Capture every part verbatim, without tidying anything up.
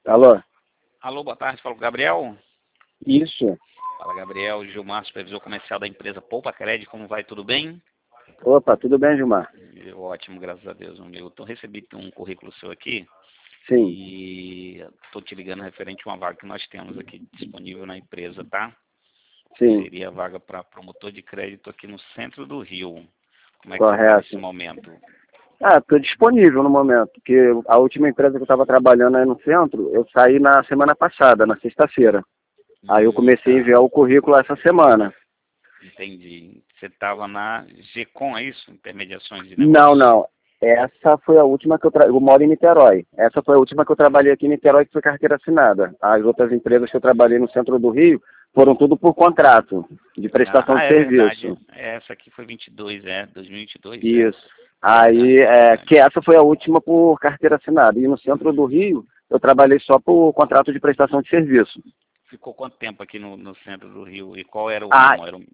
Alô? Alô, boa tarde, fala com o Gabriel. Isso. Fala, Gabriel, Gilmar, supervisor comercial da empresa Poupa Crédito, como vai, tudo bem? Opa, tudo bem, Gilmar? Ótimo, graças a Deus, meu. Eu recebi um currículo seu aqui. Sim. E estou te ligando referente a uma vaga que nós temos aqui disponível na empresa, tá? Sim. Seria a vaga para promotor de crédito aqui no centro do Rio. Como é que Correto. você está nesse momento? Ah, estou disponível no momento, porque a última empresa que eu estava trabalhando aí no centro, eu saí na semana passada, na sexta-feira. Aí eu comecei a enviar o currículo essa semana. Entendi. Você estava na Gcom, é isso? Intermediações de Não, negócios? não. Essa foi a última que eu trabalhei. Eu moro em Niterói. Essa foi a última que eu trabalhei aqui em Niterói, que foi carteira assinada. As outras empresas que eu trabalhei no centro do Rio foram tudo por contrato, de prestação Ah, de é serviço. verdade. Essa aqui foi vinte e dois, é, dois mil e vinte e dois, é. Isso. Verdade, Aí, é, verdade. que essa foi a última por carteira assinada. E no centro do Rio, eu trabalhei só por contrato de prestação de serviço. Ficou quanto tempo aqui no, no centro do Rio? E qual era o Ah, ramo? Era um...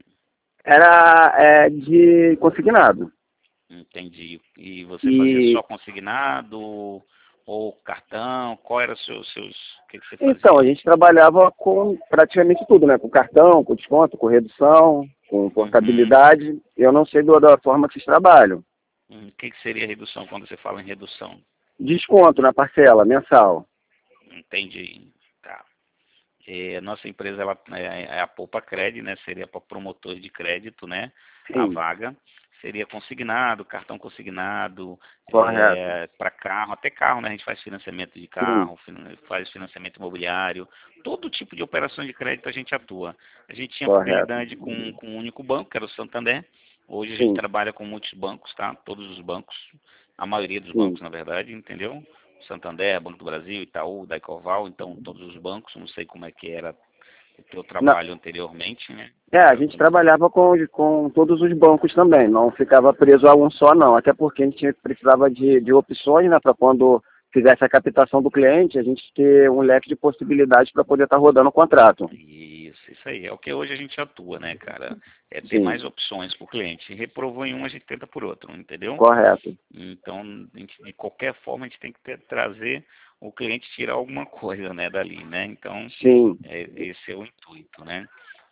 era é, de consignado. Entendi. E você fazia E, só consignado ou cartão? Qual era os seus... seus... O que, que você então, a fazia? gente trabalhava com praticamente tudo, né? Com cartão, com desconto, com redução, com Uhum. portabilidade. Eu não sei do- da forma que vocês trabalham. Hum, O que, que seria redução quando você fala em redução? Desconto na parcela mensal. Entendi. Tá. É, a nossa empresa ela, é, é a Poupa Crédito, né? Seria para promotores de crédito, né? A Sim, vaga seria consignado, cartão consignado, correto. é, para carro, até carro, né? A gente faz financiamento de Sim, carro, fin- faz financiamento imobiliário, todo tipo de operação de crédito a gente atua. A gente tinha correto. fidelidade com, com um único banco, que era o Santander. Hoje a gente Sim, trabalha com muitos bancos, tá? Todos os bancos, a maioria dos sim. bancos, na verdade, entendeu? Santander, Banco do Brasil, Itaú, Daicoval, então todos os bancos, não sei como é que era o teu Não, trabalho anteriormente, né? é, a Era gente com... trabalhava com, com todos os bancos também, não ficava preso a um só não, até porque a gente precisava de, de opções, né, para quando fizesse a captação do cliente, a gente ter um leque de possibilidades para poder estar rodando o contrato. Isso, isso aí. É o que hoje a gente atua, né, cara? É ter Sim, mais opções para o cliente. Reprovou em um, a gente tenta por outro, entendeu? correto. Então, a gente, de qualquer forma, a gente tem que ter, trazer o cliente tirar alguma coisa, né, dali, né? Então, Sim. é, esse é o intuito, né?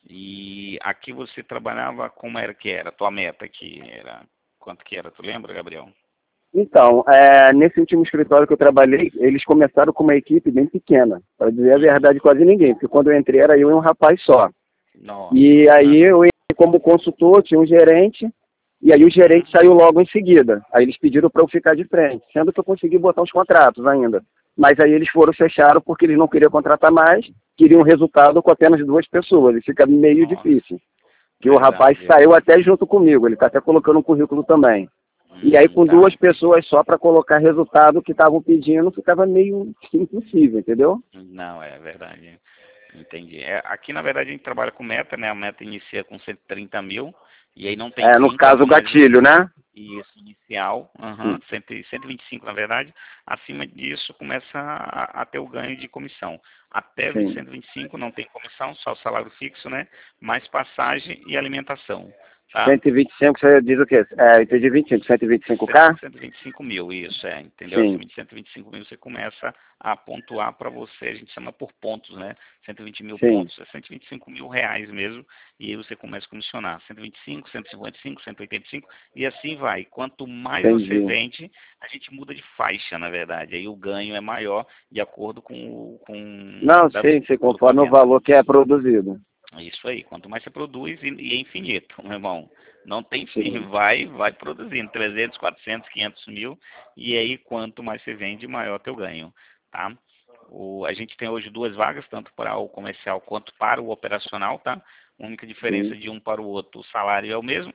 E aqui você trabalhava, como era que era? Tua meta aqui era, quanto que era? Tu lembra, Gabriel? Então, é, nesse último escritório que eu trabalhei, eles começaram com uma equipe bem pequena, para dizer a verdade, quase ninguém, porque quando eu entrei era eu e um rapaz só. Nossa, E aí aham, eu entrei como consultor, tinha um gerente, e aí o gerente uhum. saiu logo em seguida. Aí eles pediram para eu ficar de frente, sendo que eu consegui botar os contratos ainda. Mas aí eles foram fecharam porque eles não queriam contratar mais, queriam um resultado com apenas duas pessoas. E fica meio Nossa, difícil. Que o rapaz verdade, é. saiu até junto comigo, ele está até colocando um currículo também. E aí Hum, com tá, duas entendi. pessoas só para colocar resultado que estavam pedindo, ficava meio impossível, entendeu? Não, é verdade. Entendi. É, aqui, na verdade, a gente trabalha com meta, né? A meta inicia com cento e trinta mil, e aí não tem É, no fim, caso quanto o mais você... gatilho, né? Isso, inicial, uhum, Sim, cento e cento e vinte e cinco, na verdade. Acima disso, começa a, a ter o ganho de comissão. Até sim. cento e vinte e cinco não tem comissão, só o salário fixo, né? Mais passagem e alimentação, tá? cento e vinte e cinco, você diz o quê? É, eu entendi vinte e cinco, cento e vinte e cinco Cento- K? 125 mil, isso, é, entendeu? Sim, Acima de cento e vinte e cinco mil você começa a pontuar para você, a gente chama por pontos, né? cento e vinte mil sim, pontos é cento e vinte e cinco mil reais mesmo, e aí você começa a comissionar cento e vinte e cinco, cento e cinquenta e cinco, cento e oitenta e cinco, e assim vai. Quanto mais você entendi. vende, a gente muda de faixa, na verdade, aí o ganho é maior de acordo com, o- com Não, da, sim, sim, do com a conforme o venda. valor que é produzido. Isso aí, quanto mais você produz, e, e é infinito, meu irmão. Não tem fim, Sim, vai, vai produzindo trezentos, quatrocentos, quinhentos mil, e aí quanto mais você vende, maior teu ganho, tá? O, a gente tem hoje duas vagas, tanto para o comercial quanto para o operacional, tá? A única diferença sim, de um para o outro, o salário é o mesmo.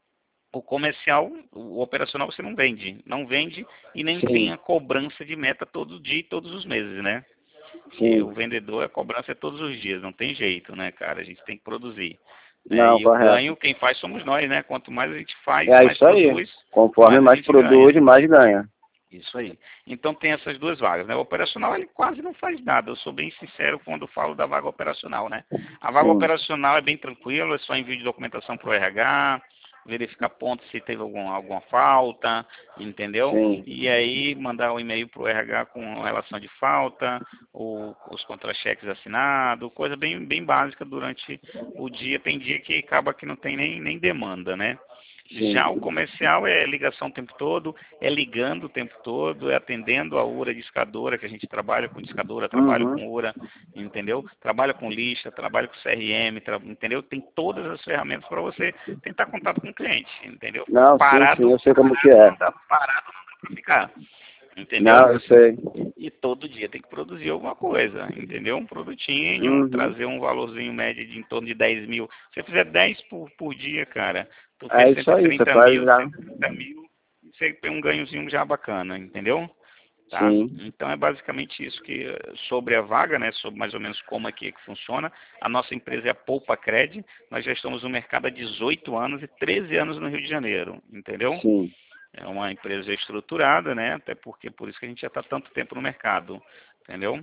O comercial, o operacional você não vende, não vende e nem tem sim, a cobrança de meta todo dia e todos os meses, né? Que o sim. vendedor, a cobrança é todos os dias, não tem jeito, né, cara? A gente tem que produzir. Né? Não, E o correto. ganho, quem faz somos nós, né? Quanto mais a gente faz, É mais isso aí. produz, Conforme mais a mais gente ganha. produz, mais ganha. Isso aí. Então tem essas duas vagas, né? O operacional ele quase não faz nada. Eu sou bem sincero quando falo da vaga operacional, né? A vaga Sim, operacional é bem tranquila, é só envio de documentação para o R H, verificar pontos se teve algum, alguma falta, entendeu? Sim. E aí mandar o e-mail para o R H com relação de falta, o, os contra-cheques assinados, coisa bem, bem básica durante o dia. Tem dia que acaba que não tem nem, nem demanda, né? Sim. Já o comercial é ligação o tempo todo, é ligando o tempo todo, é atendendo a URA discadora, que a gente trabalha com discadora, trabalha Uhum. com URA, entendeu? Trabalha com lixa, trabalha com C R M, tra- entendeu? Tem todas as ferramentas para você tentar contato com o cliente, entendeu? Não, sim, sim, Parado, eu sei como que parado é. não dá, parado não dá para ficar, entendeu? Não, eu sei. E todo dia tem que produzir alguma coisa, entendeu? Um produtinho, Uhum. trazer um valorzinho médio de em torno de dez mil. Se você fizer dez por, por dia, cara, tu É fez isso cento e aí, você trinta faz mil, já. cento e trinta mil, você tem um ganhozinho já bacana, entendeu? Tá? Sim. Então é basicamente isso que eh, sobre a vaga, né, sobre mais ou menos como aqui é que funciona. A nossa empresa é a Poupa Cred, nós já estamos no mercado há dezoito anos e treze anos no Rio de Janeiro, entendeu? Sim. É uma empresa estruturada, né? Até porque por isso que a gente já está tanto tempo no mercado, entendeu?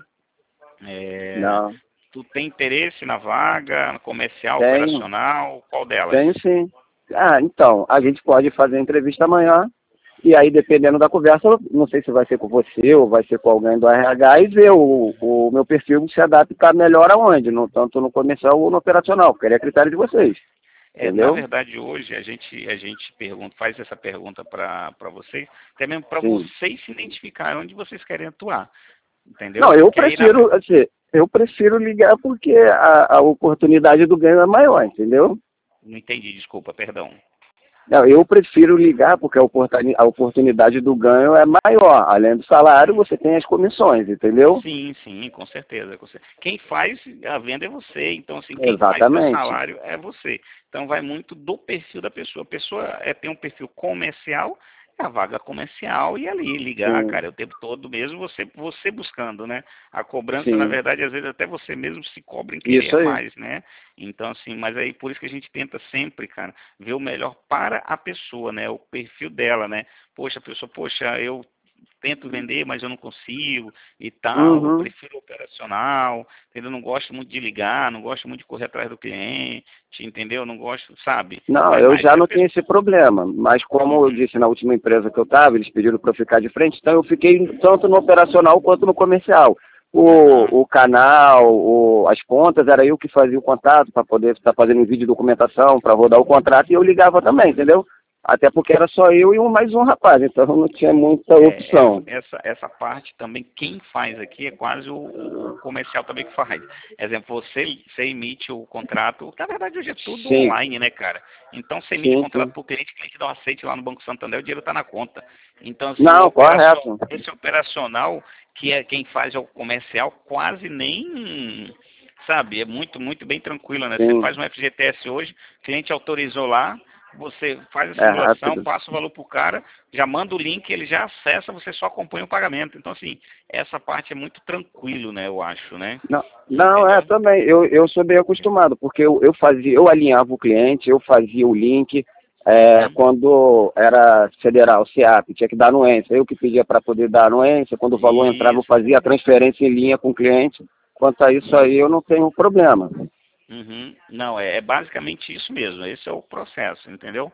É, Não. tu tem interesse na vaga, no comercial, Tenho. operacional, qual delas? Tenho sim. Ah, então, a gente pode fazer a entrevista amanhã. E aí, dependendo da conversa, não sei se vai ser com você ou vai ser com alguém do R H, e ver o, o meu perfil se adaptar melhor aonde, no, tanto no comercial ou no operacional, porque aí é critério de vocês, É, na entendeu? verdade, hoje a gente, a gente pergunta, faz essa pergunta para vocês, até mesmo para Sim. vocês se identificarem onde vocês querem atuar, entendeu? Não, eu Que aí, na, prefiro, assim, eu prefiro ligar porque a, a oportunidade do ganho é maior, entendeu? não entendi, desculpa, perdão. Não, eu prefiro ligar porque a oportuni- a oportunidade do ganho é maior. Além do salário, você tem as comissões, entendeu? Sim, sim, com certeza, com certeza. Quem faz a venda é você, então assim, quem faz teu Exatamente. salário é você. Então vai muito do perfil da pessoa. A pessoa é, tem um perfil comercial, é a vaga comercial e ali ligar, Sim, cara, o tempo todo mesmo você, você buscando, né? A cobrança, na sim. verdade, às vezes até você mesmo se cobra em querer Isso aí. mais, né? Então assim, mas aí por isso que a gente tenta sempre, cara, ver o melhor para a pessoa, né? O perfil dela, né? Poxa, a pessoa, poxa, eu tento vender, mas eu não consigo e tal, eu Uhum. prefiro operacional, entendeu? Não gosto muito de ligar, não gosto muito de correr atrás do cliente, entendeu? Não gosto, sabe? Não, Mas, eu mas já se a não tinha pessoa... esse problema, mas como eu Uhum, disse na última empresa que eu estava, eles pediram para eu ficar de frente, então eu fiquei tanto no operacional quanto no comercial. aham, O, o canal, o, as contas, era eu que fazia o contato para poder estar fazendo vídeo de documentação, para rodar o contrato, e eu ligava também, entendeu? Até porque era só eu e um, mais um rapaz, então não tinha muita é, essa, opção. essa, essa parte também, quem faz aqui é quase o, o- o comercial também que faz. Exemplo, você, você emite o contrato, na verdade hoje é tudo Sim, online, né, cara? Então você emite o sim, contrato sim. para o cliente, o cliente dá um aceite lá no Banco Santander, o dinheiro está na conta. Então, assim, o Não, operacional, correto. esse operacional, que é quem faz é o comercial, quase nem, sabe, é muito, muito bem tranquilo, né? Você Sim, faz um F G T S hoje, o cliente autorizou lá, você faz a é simulação, rápido. passa o valor para o cara, já manda o link, ele já acessa, você só acompanha o pagamento. Então, assim, essa parte é muito tranquilo, né, eu acho, né? Não, não, é Entendeu? também, eu, eu sou bem acostumado, porque eu, eu fazia, eu alinhava o cliente, eu fazia o link, é, Uhum. quando era federal, C A P, tinha que dar anuência, eu que pedia para poder dar anuência, quando o valor entrava eu Isso. fazia a transferência em linha com o cliente, quanto a isso aí eu não tenho problema. Uhum. Não, é, é basicamente isso mesmo. Esse é o processo, entendeu?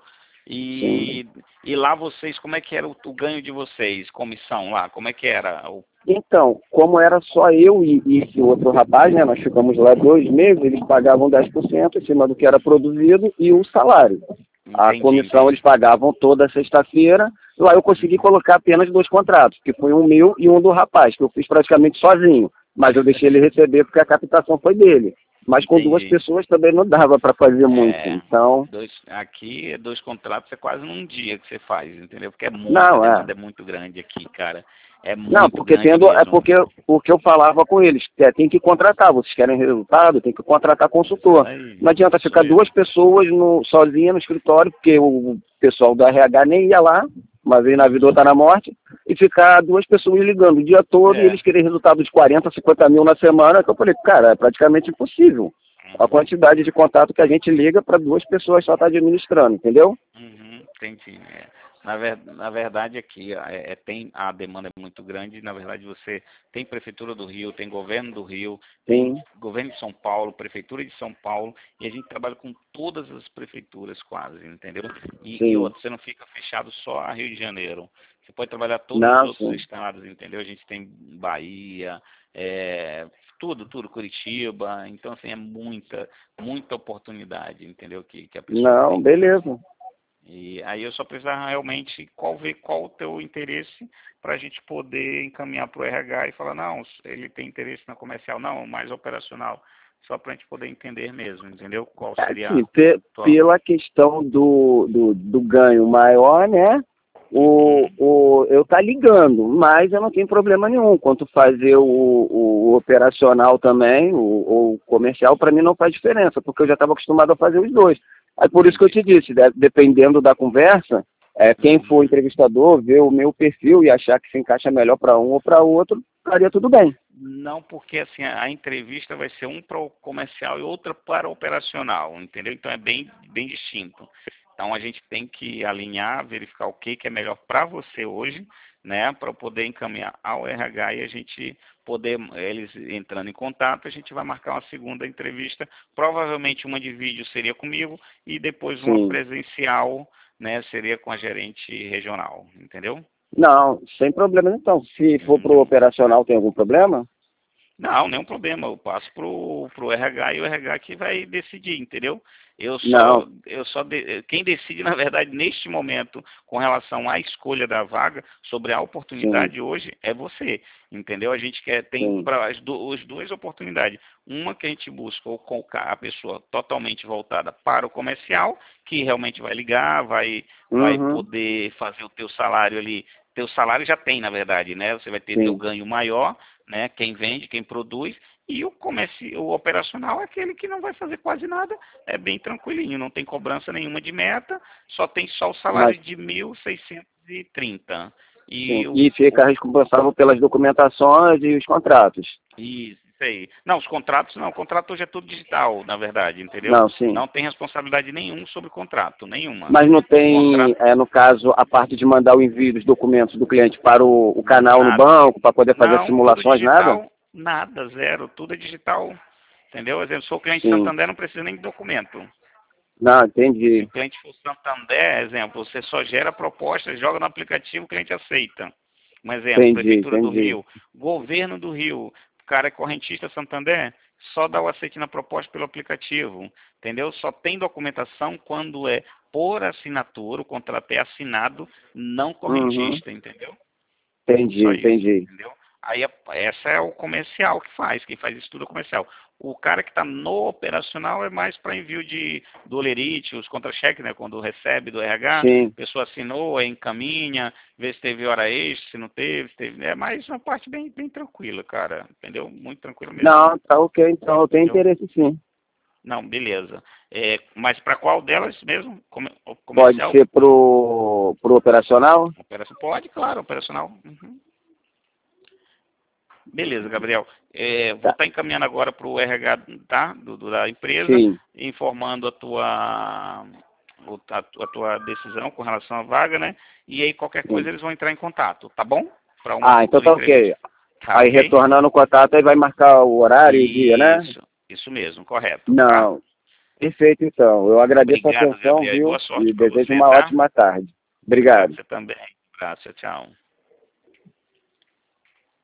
Sim. E, e lá vocês, como é que era o, o ganho de vocês, comissão lá? Como é que era? O... Então, como era só eu e, e esse outro rapaz, né, nós ficamos lá dois meses, eles pagavam dez por cento em cima do que era produzido e o salário. A Entendi, comissão eles entendi. pagavam toda sexta-feira. Lá eu consegui Uhum. colocar apenas dois contratos, que foi um meu e um do rapaz, que eu fiz praticamente sozinho. Mas eu deixei ele receber porque a captação foi dele. Mas com duas Entendi. pessoas também não dava para fazer muito. É, Então, dois, aqui, dois contratos é quase num dia que você faz, entendeu? Porque é muita não, é. demanda, é muito grande aqui, cara. É Não, muito porque grande tendo, é mesmo. porque o que eu falava com eles, é, tem que contratar, vocês querem resultado, tem que contratar Isso consultor. aí, Não adianta isso ficar mesmo. duas pessoas no, sozinhas no escritório, porque o pessoal do R H nem ia lá, uma vez na vida Uhum. outra na morte, e ficar duas pessoas ligando o dia todo e É. eles querem resultado de quarenta, cinquenta mil na semana, que eu falei, cara, é praticamente impossível. A Uhum. quantidade de contato que a gente liga para duas pessoas só estar administrando, entendeu? Uhum. Entendi. É. Na, ver, na verdade, aqui é, é, tem a demanda é muito grande. Na verdade, você tem Prefeitura do Rio, tem Governo do Rio, tem Sim, Governo de São Paulo, Prefeitura de São Paulo, e a gente trabalha com todas as prefeituras quase, entendeu? E, e sim. outra, você não fica fechado só a Rio de Janeiro. Você pode trabalhar todos os Não, outros sim. estados, entendeu? A gente tem Bahia, é, tudo, tudo, Curitiba. Então, assim, é muita, muita oportunidade, entendeu? Que, que a pessoa Não, tem, entendeu? beleza. E aí eu só precisava realmente qual ver qual o teu interesse para a gente poder encaminhar para o R H e falar, não, ele tem interesse na comercial, não, mais operacional, só para a gente poder entender mesmo, entendeu? Qual seria Assim, a pe- tua... pela questão do, do, do ganho maior, né? O, Uhum. o, eu tá ligando, mas eu não tenho problema nenhum. Quanto fazer o, o, o operacional também, o, o comercial, para mim não faz diferença, porque eu já estava acostumado a fazer os dois. Aí por isso que eu Entendi. te disse, de- dependendo da conversa, é, quem for Uhum. entrevistador, ver o meu perfil e achar que se encaixa melhor para um ou para outro, estaria tudo bem. Não, porque assim, a a entrevista vai ser um para o comercial e outra para o operacional, entendeu? Então é bem, bem distinto. Então a gente tem que alinhar, verificar o que, que é melhor para você hoje, né? Para poder encaminhar ao R H e a gente poder, eles entrando em contato, a gente vai marcar uma segunda entrevista. Provavelmente uma de vídeo seria comigo e depois uma Sim. presencial, né? Seria com a gerente regional, entendeu? Não, sem problema então. Se for para o Uhum. operacional, tem algum problema? Não, nenhum problema. Eu passo pro, pro R H e o R H que vai decidir, entendeu? Eu só, Não. eu só de, quem decide, na verdade, neste momento, com relação à escolha da vaga, sobre a Sim, oportunidade hoje, é você, entendeu? A gente quer, tem sim. para as, du, as duas oportunidades. Uma que a gente busca ou colocar a pessoa totalmente voltada para o comercial, que realmente vai ligar, vai, vai Uhum, poder fazer o teu salário ali. Teu salário já tem, na verdade, né? Você vai ter teu sim. ganho maior, né? Quem vende, quem produz, e o comércio, o operacional é aquele que não vai fazer quase nada, é bem tranquilinho, não tem cobrança nenhuma de meta, só tem só o Mas, salário de mil seiscentos e trinta. E sim. o, E fica o responsável pelas documentações e os contratos. isso, isso aí. Não, os contratos não, o contrato hoje é tudo digital, na verdade, entendeu? Não, sim. Não tem responsabilidade nenhuma sobre o contrato, nenhuma. Mas não O tem, contrato, é, no caso, a parte de mandar o envio dos documentos do cliente para o, o canal no nada. banco, para poder fazer as Não, tudo simulações, nada? digital, nada, zero, tudo é digital. Entendeu? Exemplo, sou cliente Sim. Santander, não precisa nem de documento. Não, Se o entendi. cliente for Santander, exemplo, você só gera proposta, joga no aplicativo, o cliente aceita. Um exemplo, Entendi, Prefeitura do entendi. Rio, Governo do Rio, o cara é correntista Santander, só dá o aceite na proposta pelo aplicativo, entendeu? Só tem documentação quando é por assinatura, o contrato é assinado, não Uhum. correntista, entendeu? Entendi, Só isso, entendi. entendeu? Aí é- essa é o comercial que faz, quem faz isso tudo é o comercial. O cara que está no operacional é mais para envio de do Olerite, os contra-cheques, né? Quando recebe do R H, a Sim. pessoa assinou, aí encaminha, vê se teve hora extra, se não teve, se teve. É mais uma parte bem, bem tranquila, cara. Entendeu? Muito tranquila mesmo. Não, tá ok, então eu tenho Entendeu? interesse sim. Não, beleza. É, mas para qual delas mesmo? Come- o Pode comercial? ser pro, pro operacional? Operação? Pode, claro, operacional. Uhum. Beleza, Gabriel. É, vou Tá. estar encaminhando agora para o R H, tá? Do, do- da empresa, Sim. informando a tua, o- a, tu- a tua decisão com relação à vaga, né? E aí qualquer Sim. coisa eles vão entrar em contato, tá bom? Para uma Ah, então futura tá ok. entrevista. Tá Aí ok? retornando o contato, aí vai marcar o horário e o dia, né? Isso, isso mesmo, correto, tá? Não. Perfeito, então. Eu agradeço a Obrigado, atenção, Gabriel, e viu? boa sorte E para desejo você, uma tá? ótima tarde. Obrigado, Obrigado. você também. Um abraço, tchau.